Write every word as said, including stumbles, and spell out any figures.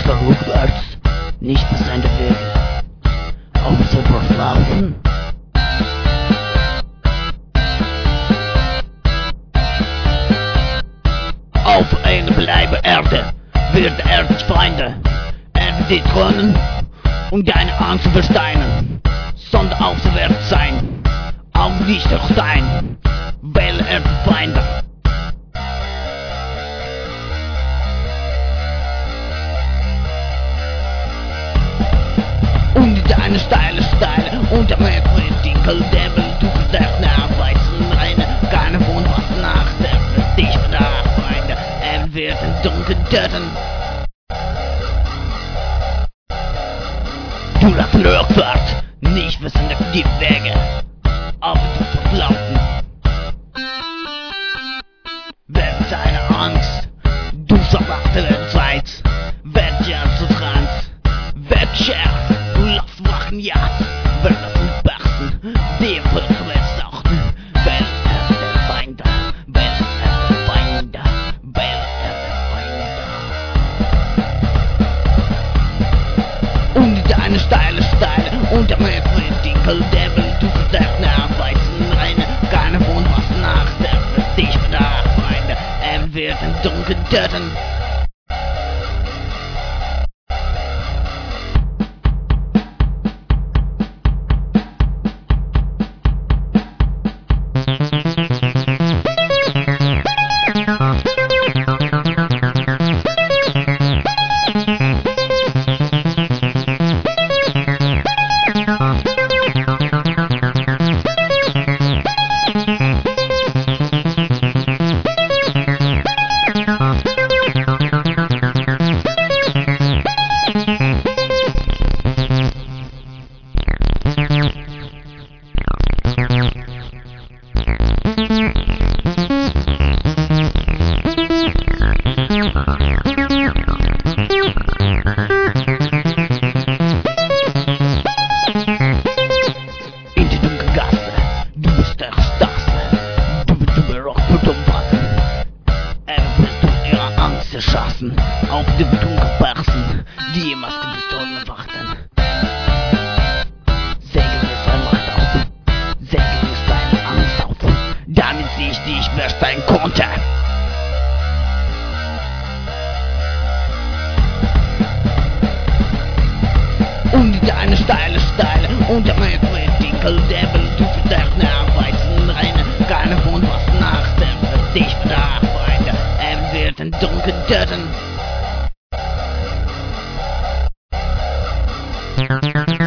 Schritte rückwärts, nicht bis Ende Wege. Auf Super laufen. Auf eine bleibe Erde wird Erzfeinde. Erde die Thronen und deine Angst versteinen. Sondern aufwärts sein, auf Liechtenstein, weil Erzfeinde. Und deine steile Steile und der Dinkel Devil, du verstärkst nachweisen reine, keine von was nachdenken, dich bedarf, Freunde, er wird den Dunkel töten. Du läufst rückwärts, nicht wissen die Wege, aber du verlaufen. Wer seine Angst, du verwachte der Zeit, wird ja zu Trans, wird schärf. Lass wachen, ja, wir lassen bersten, die Rückwärts achten, weil er der Feinde, weil er der Feinde, weil er der Feinde. Und deine steile Steile und der Dinkel Devil, du verstärkst nachweisen reine, keine von was nachdenken, dich bedarf, Freunde, er wird den Dunkel töten. Schaffen, auf dem Dunkelpersen, die im Maske Pistolen warten. Säge mir seine Macht auf, säge mir seine Angst auf, damit ich dich verstehen konnte. Und deine steile Steile und der Dinkel Devil, du verstärkst nachweisen reine, keine von was nachdenken, dich bedarf, Freunde, er wird den Dunkel töten.